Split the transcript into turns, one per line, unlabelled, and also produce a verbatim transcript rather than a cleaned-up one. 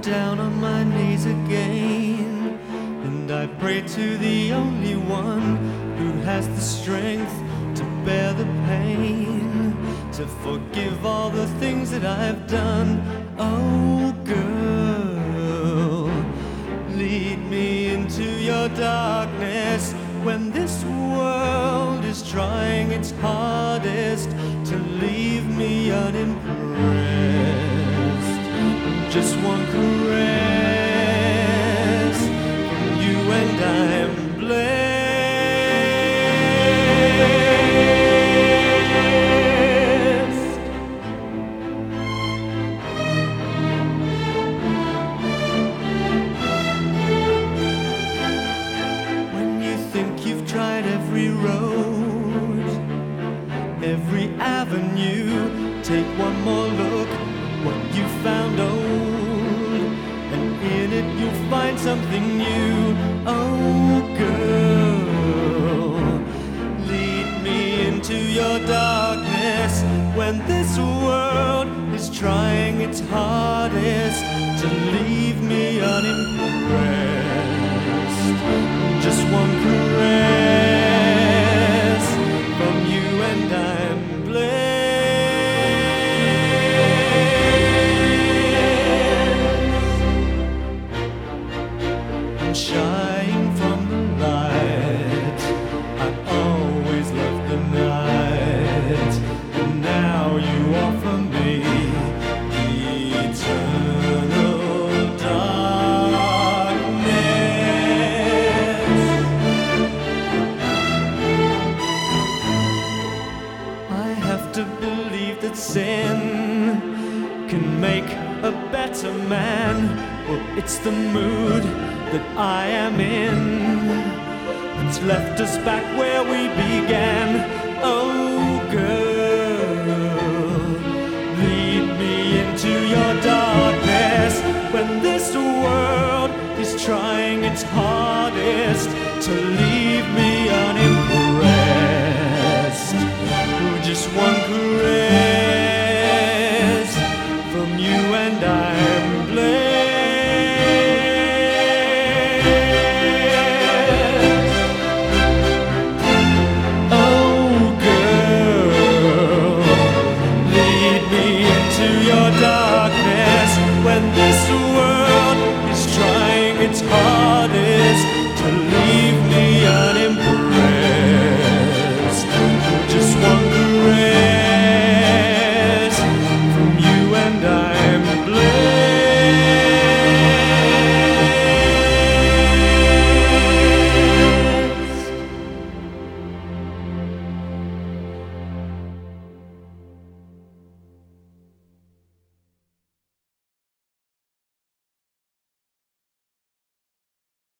down on my knees again, and I pray to the only one who has the strength to bear the pain, to forgive all the things that I've done. Oh girl, lead me into your darkness when this world is trying its hardest to leave me unimpressed. Just one caress from you and I'm blessed. When you think you've tried every road, every avenue, take one more look, what you found old, and in it you'll find something new. Oh girl, lead me into your darkness when this world is trying its hardest to leave me unimpressed. Just one caress from you and I'm blessed. I'm shying from the light, I always loved the night, and now you offer me eternal darkness. I have to believe that sin can make a better man. Well, it's the mood that I am in that's left us back where we began. Oh, girl,